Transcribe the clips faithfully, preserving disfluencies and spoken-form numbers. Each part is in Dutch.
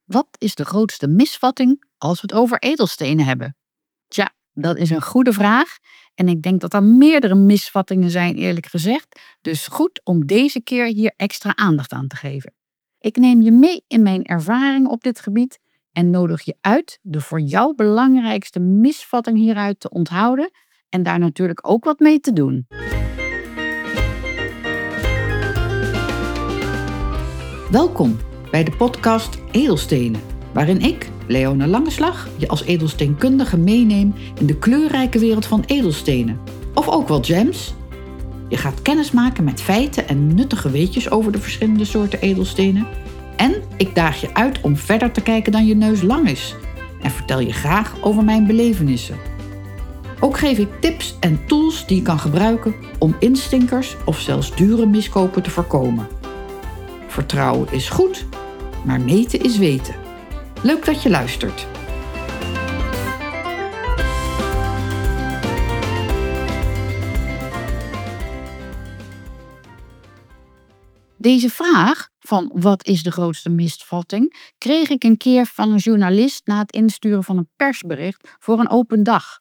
Wat is de grootste misvatting als we het over edelstenen hebben? Tja, dat is een goede vraag. En ik denk dat er meerdere misvattingen zijn, eerlijk gezegd. Dus goed om deze keer hier extra aandacht aan te geven. Ik neem je mee in mijn ervaring op dit gebied en nodig je uit de voor jou belangrijkste misvatting hieruit te onthouden en daar natuurlijk ook wat mee te doen. Welkom bij de podcast Edelstenen, waarin ik, Leona Langeslag, je als edelsteenkundige meeneem in de kleurrijke wereld van edelstenen. Of ook wel gems. Je gaat kennis maken met feiten en nuttige weetjes over de verschillende soorten edelstenen. En ik daag je uit om verder te kijken dan je neus lang is. En vertel je graag over mijn belevenissen. Ook geef ik tips en tools die je kan gebruiken om instinkers of zelfs dure miskopen te voorkomen. Vertrouwen is goed, maar meten is weten. Leuk dat je luistert. Deze vraag van wat is de grootste misvatting kreeg ik een keer van een journalist na het insturen van een persbericht voor een open dag.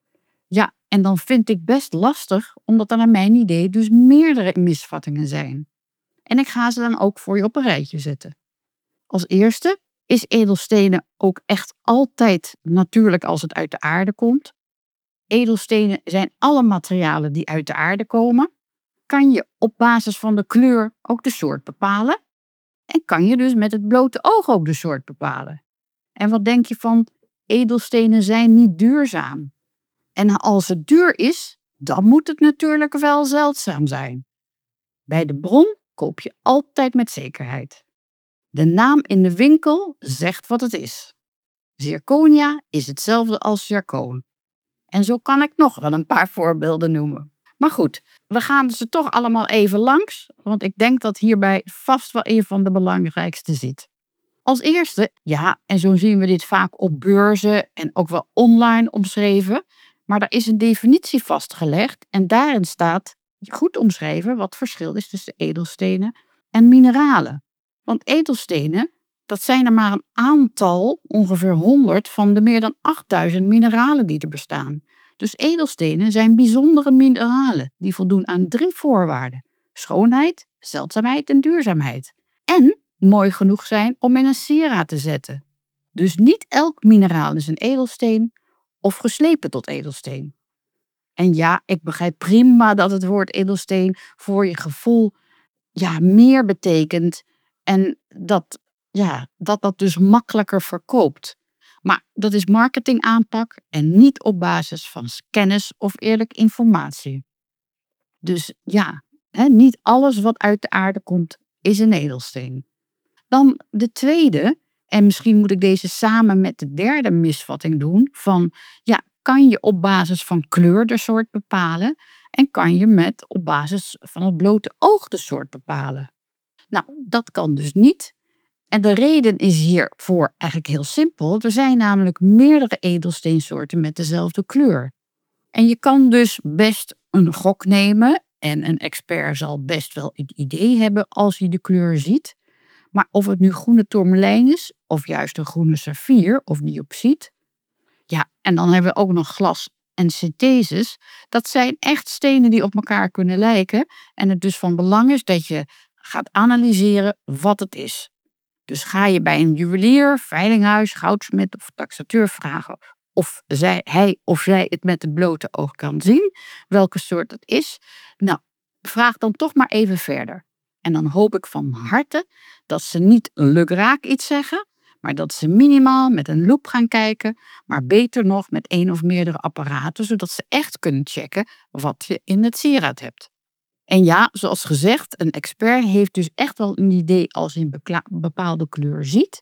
Ja, en dan vind ik best lastig, omdat er naar mijn idee dus meerdere misvattingen zijn. En ik ga ze dan ook voor je op een rijtje zetten. Als eerste, is edelstenen ook echt altijd natuurlijk als het uit de aarde komt? Edelstenen zijn alle materialen die uit de aarde komen. Kan je op basis van de kleur ook de soort bepalen? En kan je dus met het blote oog ook de soort bepalen? En wat denk je van edelstenen zijn niet duurzaam? En als het duur is, dan moet het natuurlijk wel zeldzaam zijn. Bij de bron koop je altijd met zekerheid. De naam in de winkel zegt wat het is. Zirconia is hetzelfde als zircoon. En zo kan ik nog wel een paar voorbeelden noemen. Maar goed, we gaan ze toch allemaal even langs, want ik denk dat hierbij vast wel een van de belangrijkste zit. Als eerste, ja, en zo zien we dit vaak op beurzen en ook wel online omschreven, maar daar is een definitie vastgelegd en daarin staat goed omschreven wat het verschil is tussen edelstenen en mineralen. Want edelstenen, dat zijn er maar een aantal, ongeveer honderd van de meer dan achtduizend mineralen die er bestaan. Dus edelstenen zijn bijzondere mineralen die voldoen aan drie voorwaarden: schoonheid, zeldzaamheid en duurzaamheid. En mooi genoeg zijn om in een sieraad te zetten. Dus niet elk mineraal is een edelsteen of geslepen tot edelsteen. En ja, ik begrijp prima dat het woord edelsteen voor je gevoel ja, meer betekent en dat, ja, dat dat dus makkelijker verkoopt. Maar dat is marketingaanpak en niet op basis van kennis of eerlijke informatie. Dus ja, hè, niet alles wat uit de aarde komt is een edelsteen. Dan de tweede, en misschien moet ik deze samen met de derde misvatting doen, van ja, kan je op basis van kleur de soort bepalen en kan je met op basis van het blote oog de soort bepalen. Nou, dat kan dus niet. En de reden is hiervoor eigenlijk heel simpel. Er zijn namelijk meerdere edelsteensoorten met dezelfde kleur. En je kan dus best een gok nemen en een expert zal best wel een idee hebben als hij de kleur ziet. Maar of het nu groene tourmalijn is of juist een groene saffier of diopsiet. Ja, en dan hebben we ook nog glas en synthesis. Dat zijn echt stenen die op elkaar kunnen lijken. En het dus van belang is dat je gaat analyseren wat het is. Dus ga je bij een juwelier, veilinghuis, goudsmid of taxateur vragen of zij, hij of zij het met het blote oog kan zien, welke soort het is. Nou, vraag dan toch maar even verder. En dan hoop ik van harte dat ze niet lukraak iets zeggen, maar dat ze minimaal met een loep gaan kijken, maar beter nog met één of meerdere apparaten, zodat ze echt kunnen checken wat je in het sieraad hebt. En ja, zoals gezegd, een expert heeft dus echt wel een idee als hij een bepaalde kleur ziet.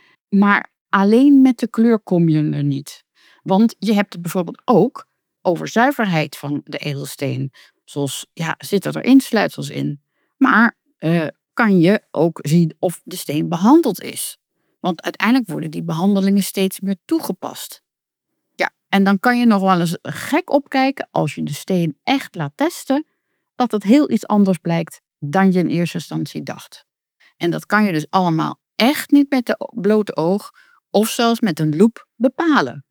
Maar alleen met de kleur kom je er niet. Want je hebt het bijvoorbeeld ook over zuiverheid van de edelsteen. Zoals, ja, zitten er insluitsels in. Maar uh, kan je ook zien of de steen behandeld is. Want uiteindelijk worden die behandelingen steeds meer toegepast. Ja, en dan kan je nog wel eens gek opkijken als je de steen echt laat testen, dat het heel iets anders blijkt dan je in eerste instantie dacht. En dat kan je dus allemaal echt niet met de blote oog of zelfs met een loep bepalen.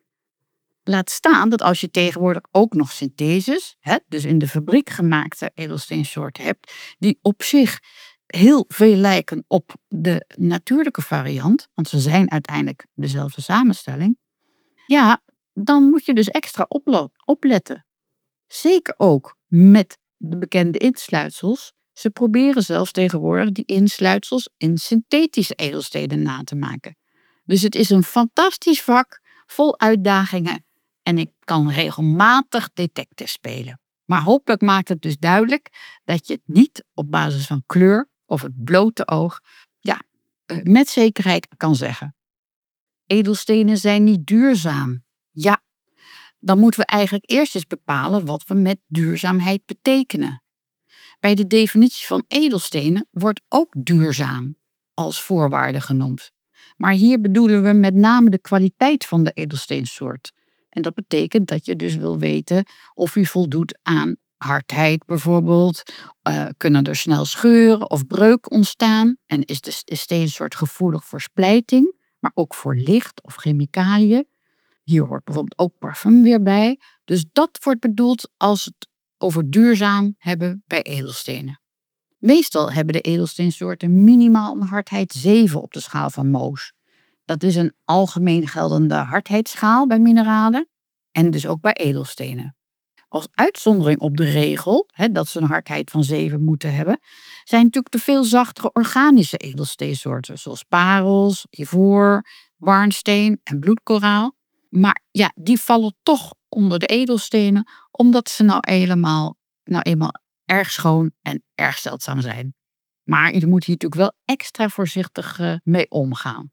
Laat staan dat als je tegenwoordig ook nog syntheses, hè, dus in de fabriek gemaakte edelsteensoorten hebt, die op zich heel veel lijken op de natuurlijke variant, want ze zijn uiteindelijk dezelfde samenstelling, ja, dan moet je dus extra oplo- opletten. Zeker ook met de bekende insluitsels. Ze proberen zelfs tegenwoordig die insluitsels in synthetische edelstenen na te maken. Dus het is een fantastisch vak, vol uitdagingen en ik kan regelmatig detective spelen. Maar hopelijk maakt het dus duidelijk dat je het niet op basis van kleur of het blote oog ja, eh, met zekerheid kan zeggen. Edelstenen zijn niet duurzaam. Ja, dan moeten we eigenlijk eerst eens bepalen wat we met duurzaamheid betekenen. Bij de definitie van edelstenen wordt ook duurzaam als voorwaarde genoemd. Maar hier bedoelen we met name de kwaliteit van de edelsteensoort. En dat betekent dat je dus wil weten of hij voldoet aan hardheid bijvoorbeeld. Uh, kunnen er snel scheuren of breuk ontstaan? En is de steensoort gevoelig voor splijting, maar ook voor licht of chemicaliën? Hier hoort bijvoorbeeld ook parfum weer bij. Dus dat wordt bedoeld als het over duurzaam hebben bij edelstenen. Meestal hebben de edelsteensoorten minimaal een hardheid zeven op de schaal van Mohs. Dat is een algemeen geldende hardheidsschaal bij mineralen en dus ook bij edelstenen. Als uitzondering op de regel, hè, dat ze een hardheid van zeven moeten hebben, zijn natuurlijk de veel zachtere organische edelsteensoorten, zoals parels, ivoor, warnsteen en bloedkoraal. Maar ja, die vallen toch onder de edelstenen, omdat ze nou eenmaal, nou eenmaal erg schoon en erg zeldzaam zijn. Maar je moet hier natuurlijk wel extra voorzichtig uh, mee omgaan.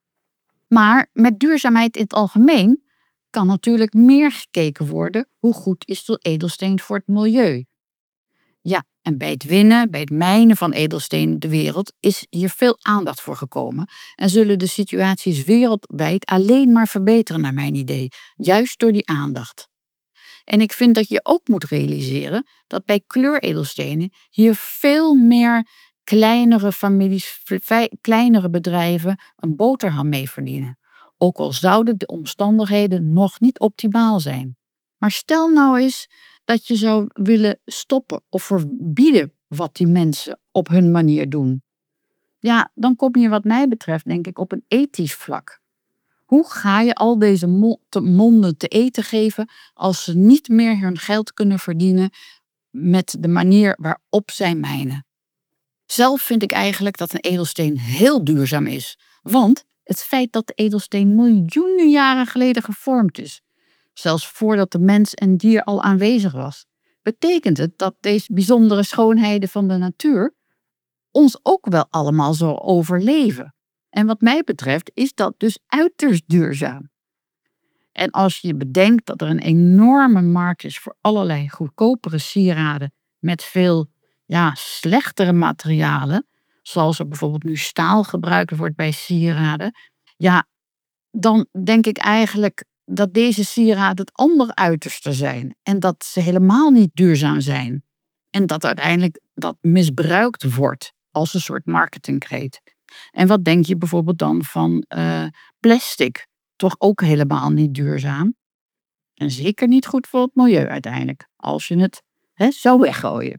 Maar met duurzaamheid in het algemeen kan natuurlijk meer gekeken worden hoe goed is de edelsteen voor het milieu. Ja, en bij het winnen, bij het mijnen van edelstenen in de wereld is hier veel aandacht voor gekomen en zullen de situaties wereldwijd alleen maar verbeteren naar mijn idee, juist door die aandacht. En ik vind dat je ook moet realiseren dat bij kleuredelstenen hier veel meer kleinere families, kleinere bedrijven een boterham mee verdienen. Ook al zouden de omstandigheden nog niet optimaal zijn. Maar stel nou eens dat je zou willen stoppen of verbieden wat die mensen op hun manier doen. Ja, dan kom je wat mij betreft denk ik op een ethisch vlak. Hoe ga je al deze monden te eten geven als ze niet meer hun geld kunnen verdienen met de manier waarop zij mijnen? Zelf vind ik eigenlijk dat een edelsteen heel duurzaam is. Want het feit dat de edelsteen miljoenen jaren geleden gevormd is, zelfs voordat de mens en dier al aanwezig was, betekent het dat deze bijzondere schoonheden van de natuur ons ook wel allemaal zo overleven. En wat mij betreft is dat dus uiterst duurzaam. En als je bedenkt dat er een enorme markt is voor allerlei goedkopere sieraden met veel ja, slechtere materialen, zoals er bijvoorbeeld nu staal gebruikt wordt bij sieraden, ja, dan denk ik eigenlijk dat deze sieraden het andere uiterste zijn en dat ze helemaal niet duurzaam zijn. En dat uiteindelijk dat misbruikt wordt als een soort marketingkreet. En wat denk je bijvoorbeeld dan van uh, plastic? Toch ook helemaal niet duurzaam. En zeker niet goed voor het milieu uiteindelijk, als je het hè, zou weggooien.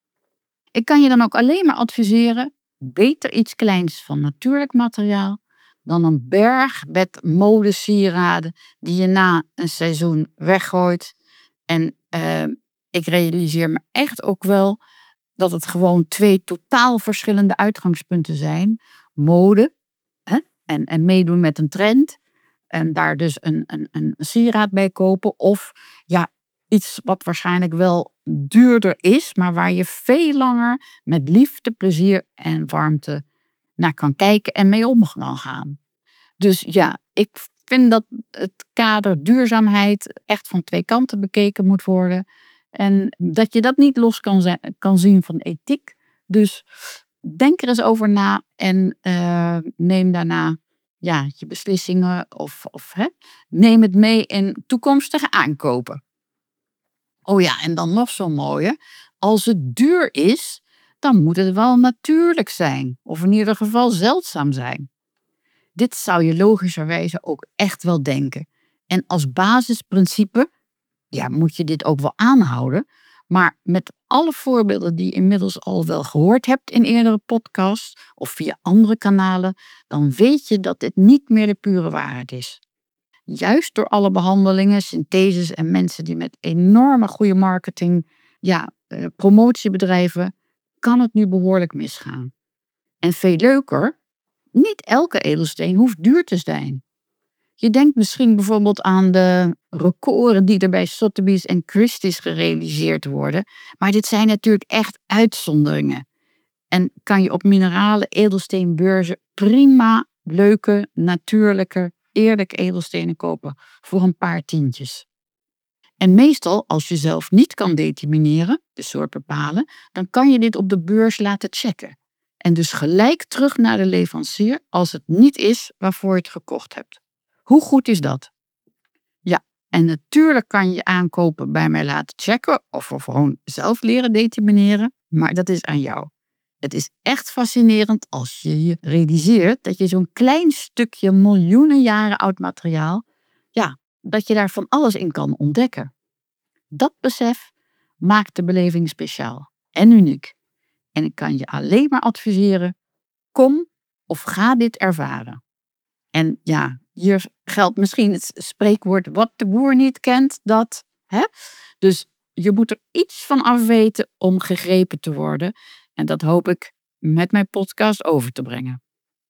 Ik kan je dan ook alleen maar adviseren, beter iets kleins van natuurlijk materiaal dan een berg met modesieraden die je na een seizoen weggooit. En uh, ik realiseer me echt ook wel dat het gewoon twee totaal verschillende uitgangspunten zijn. Mode hè? En, en meedoen met een trend. En daar dus een, een, een sieraad bij kopen. Of ja, iets wat waarschijnlijk wel duurder is, maar waar je veel langer met liefde, plezier en warmte naar kan kijken en mee om kan gaan. Dus ja, ik vind dat het kader duurzaamheid echt van twee kanten bekeken moet worden. En dat je dat niet los kan, zijn, kan zien van ethiek. Dus denk er eens over na en uh, neem daarna ja, je beslissingen of, of hè, neem het mee in toekomstige aankopen. Oh ja, en dan nog zo'n mooie. Als het duur is, dan moet het wel natuurlijk zijn. Of in ieder geval zeldzaam zijn. Dit zou je logischerwijze ook echt wel denken. En als basisprincipe ja, moet je dit ook wel aanhouden. Maar met alle voorbeelden die je inmiddels al wel gehoord hebt in eerdere podcasts of via andere kanalen, dan weet je dat dit niet meer de pure waarheid is. Juist door alle behandelingen, syntheses en mensen die met enorme goede marketing, ja, eh, promotiebedrijven, kan het nu behoorlijk misgaan. En veel leuker, niet elke edelsteen hoeft duur te zijn. Je denkt misschien bijvoorbeeld aan de records die er bij Sotheby's en Christie's gerealiseerd worden. Maar dit zijn natuurlijk echt uitzonderingen. En kan je op mineralen edelsteenbeurzen prima leuke, natuurlijke, eerlijke edelstenen kopen voor een paar tientjes. En meestal, als je zelf niet kan determineren, de soort bepalen, dan kan je dit op de beurs laten checken. En dus gelijk terug naar de leverancier als het niet is waarvoor je het gekocht hebt. Hoe goed is dat? Ja, en natuurlijk kan je je aankopen bij mij laten checken of gewoon zelf leren determineren, maar dat is aan jou. Het is echt fascinerend als je je realiseert dat je zo'n klein stukje miljoenen jaren oud materiaal, ja, dat je daar van alles in kan ontdekken. Dat besef maakt de beleving speciaal en uniek. En ik kan je alleen maar adviseren, kom of ga dit ervaren. En ja, hier geldt misschien het spreekwoord wat de boer niet kent, dat. Hè? Dus je moet er iets van af weten om gegrepen te worden. En dat hoop ik met mijn podcast over te brengen.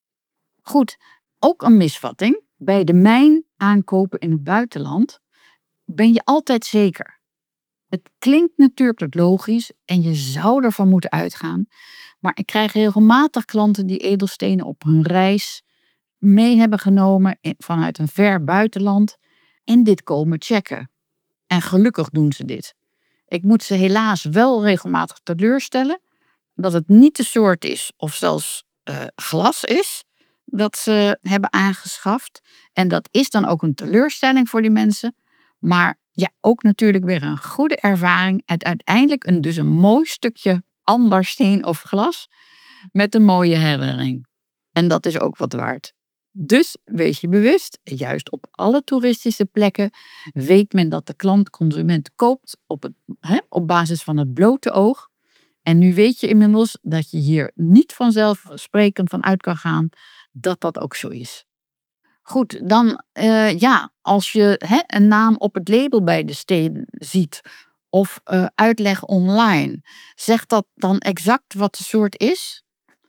Goed, ook een misvatting. Bij de mijn aankopen in het buitenland ben je altijd zeker. Het klinkt natuurlijk logisch en je zou ervan moeten uitgaan. Maar ik krijg regelmatig klanten die edelstenen op hun reis mee hebben genomen vanuit een ver buitenland en dit komen checken. En gelukkig doen ze dit. Ik moet ze helaas wel regelmatig teleurstellen dat het niet de soort is of zelfs uh, glas is dat ze hebben aangeschaft. En dat is dan ook een teleurstelling voor die mensen. Maar ja, ook natuurlijk weer een goede ervaring en uiteindelijk een, dus een mooi stukje ambarsteen of glas met een mooie herinnering. En dat is ook wat waard. Dus wees je bewust, juist op alle toeristische plekken weet men dat de klant-consument koopt op, het, hè, op basis van het blote oog. En nu weet je inmiddels dat je hier niet vanzelfsprekend van uit kan gaan dat dat ook zo is. Goed, dan uh, ja, als je hè, een naam op het label bij de steen ziet of uh, uitleg online, zegt dat dan exact wat de soort is?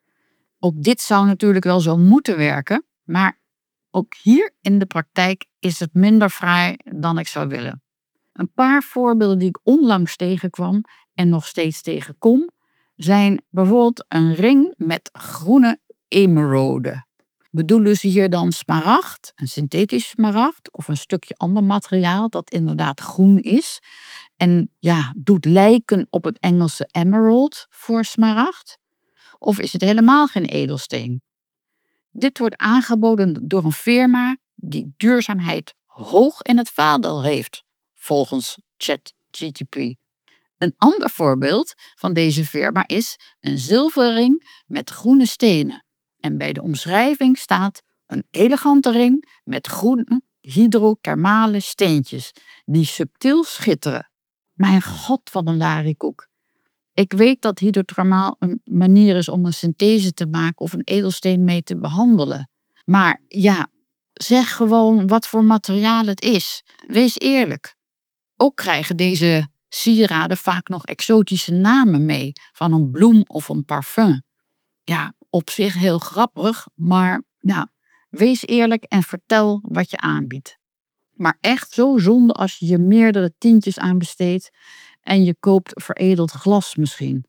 Ook dit zou natuurlijk wel zo moeten werken, maar ook hier in de praktijk is het minder fraai dan ik zou willen. Een paar voorbeelden die ik onlangs tegenkwam en nog steeds tegenkom, zijn bijvoorbeeld een ring met groene emeralden. Bedoelen ze hier dan smaragd, een synthetisch smaragd of een stukje ander materiaal dat inderdaad groen is en ja, doet lijken op het Engelse emerald voor smaragd? Of is het helemaal geen edelsteen? Dit wordt aangeboden door een firma die duurzaamheid hoog in het vaandel heeft, volgens ChatGPT. Een ander voorbeeld van deze firma is een zilveren ring met groene stenen. En bij de omschrijving staat een elegante ring met groene hydrothermale steentjes die subtiel schitteren. Mijn god, wat een lariekoek. Ik weet dat hydrothermaal een manier is om een synthese te maken of een edelsteen mee te behandelen. Maar ja, zeg gewoon wat voor materiaal het is. Wees eerlijk. Ook krijgen deze sieraden vaak nog exotische namen mee, van een bloem of een parfum. Ja, op zich heel grappig, maar ja, wees eerlijk en vertel wat je aanbiedt. Maar echt zo zonde als je je meerdere tientjes aan besteedt en je koopt veredeld glas misschien.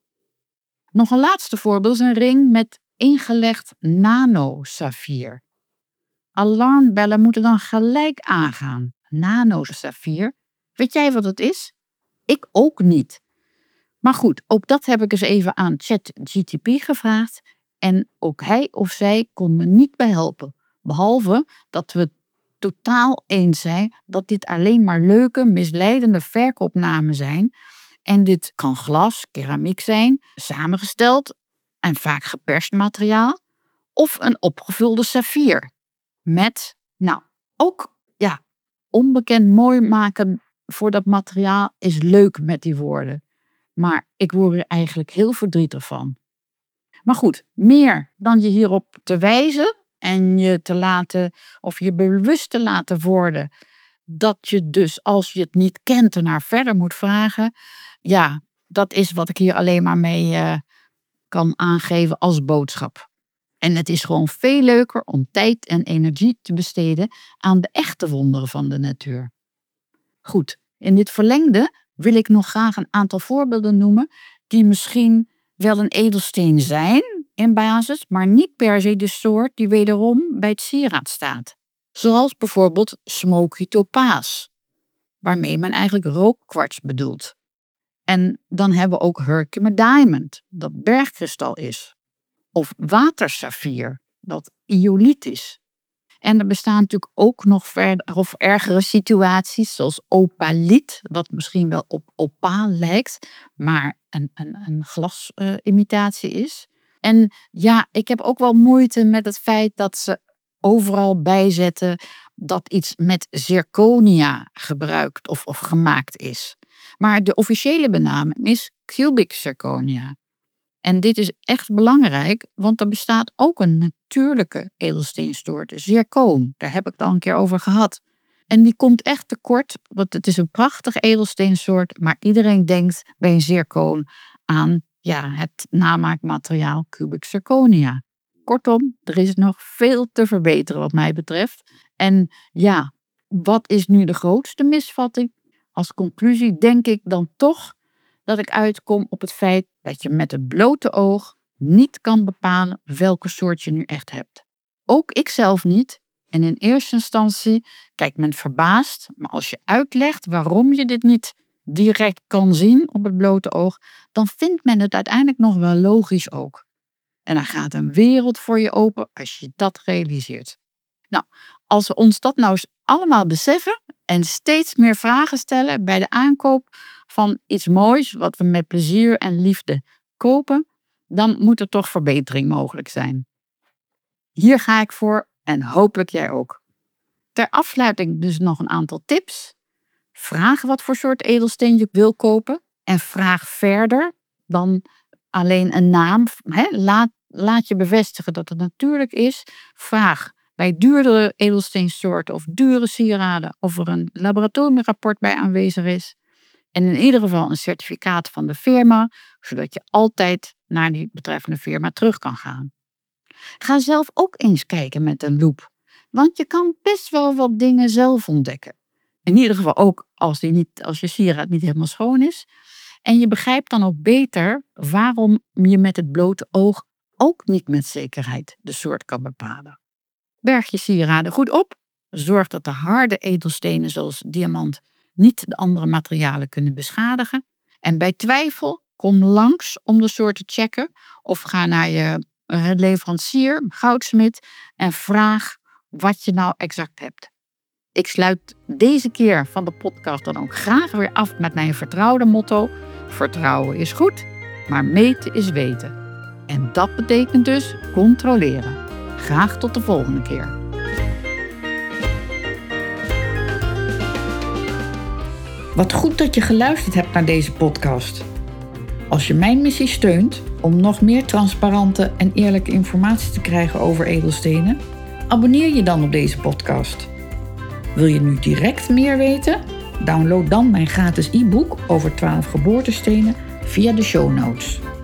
Nog een laatste voorbeeld is een ring met ingelegd nano-saffier. Alarmbellen moeten dan gelijk aangaan. Nano-saffier. Weet jij wat het is? Ik ook niet. Maar goed, ook dat heb ik eens even aan ChatGPT gevraagd. En ook hij of zij kon me niet bij helpen. Behalve dat we het totaal eens zijn dat dit alleen maar leuke, misleidende verkoopnamen zijn. En dit kan glas, keramiek zijn, samengesteld en vaak geperst materiaal. Of een opgevulde saffier. Met, nou, ook ja, onbekend mooi maken voor dat materiaal is leuk met die woorden. Maar ik word er eigenlijk heel verdrietig van. Maar goed, meer dan je hierop te wijzen en je te laten, of je bewust te laten worden, dat je dus als je het niet kent ernaar verder moet vragen. Ja, dat is wat ik hier alleen maar mee uh, kan aangeven als boodschap. En het is gewoon veel leuker om tijd en energie te besteden aan de echte wonderen van de natuur. Goed, in dit verlengde wil ik nog graag een aantal voorbeelden noemen die misschien wel een edelsteen zijn in basis, maar niet per se de soort die wederom bij het sieraad staat. Zoals bijvoorbeeld smoky topaas, waarmee men eigenlijk rookkwarts bedoelt. En dan hebben we ook Herkimer diamond, dat bergkristal is. Of watersaffier, dat ioliet is. En er bestaan natuurlijk ook nog verder of ergere situaties, zoals opaliet, wat misschien wel op opaal lijkt, maar een, een, een glasimitatie uh, is. En ja, ik heb ook wel moeite met het feit dat ze overal bijzetten dat iets met zirconia gebruikt of, of gemaakt is. Maar de officiële benaming is cubic zirconia. En dit is echt belangrijk, want er bestaat ook een natuurlijke edelsteensoort, zircoon. Daar heb ik het al een keer over gehad. En die komt echt tekort, want het is een prachtig edelsteensoort, maar iedereen denkt bij een zircoon aan ja, het namaakmateriaal cubic zirconia. Kortom, er is nog veel te verbeteren wat mij betreft. En ja, wat is nu de grootste misvatting? Als conclusie denk ik dan toch dat ik uitkom op het feit dat je met het blote oog niet kan bepalen welke soort je nu echt hebt. Ook ik zelf niet. En in eerste instantie kijkt men verbaasd, maar als je uitlegt waarom je dit niet direct kan zien op het blote oog, dan vindt men het uiteindelijk nog wel logisch ook. En dan gaat een wereld voor je open als je dat realiseert. Nou, als we ons dat nou eens allemaal beseffen en steeds meer vragen stellen bij de aankoop van iets moois wat we met plezier en liefde kopen, dan moet er toch verbetering mogelijk zijn. Hier ga ik voor en hopelijk jij ook. Ter afsluiting dus nog een aantal tips. Vraag wat voor soort edelsteen je wil kopen en vraag verder dan alleen een naam. He, laat, laat je bevestigen dat het natuurlijk is. Vraag bij duurdere edelsteensoorten of dure sieraden of er een laboratoriumrapport bij aanwezig is. En in ieder geval een certificaat van de firma, zodat je altijd naar die betreffende firma terug kan gaan. Ga zelf ook eens kijken met een loep, want je kan best wel wat dingen zelf ontdekken. In ieder geval ook als, die niet, als je sieraad niet helemaal schoon is. En je begrijpt dan ook beter waarom je met het blote oog ook niet met zekerheid de soort kan bepalen. Berg je sieraden goed op. Zorg dat de harde edelstenen zoals diamant niet de andere materialen kunnen beschadigen. En bij twijfel kom langs om de soort te checken of ga naar je leverancier, goudsmid, en vraag wat je nou exact hebt. Ik sluit deze keer van de podcast dan ook graag weer af met mijn vertrouwde motto: vertrouwen is goed, maar meten is weten. En dat betekent dus controleren. Graag tot de volgende keer. Wat goed dat je geluisterd hebt naar deze podcast. Als je mijn missie steunt om nog meer transparante en eerlijke informatie te krijgen over edelstenen, abonneer je dan op deze podcast. Wil je nu direct meer weten? Download dan mijn gratis e-book over twaalf geboortestenen via de show notes.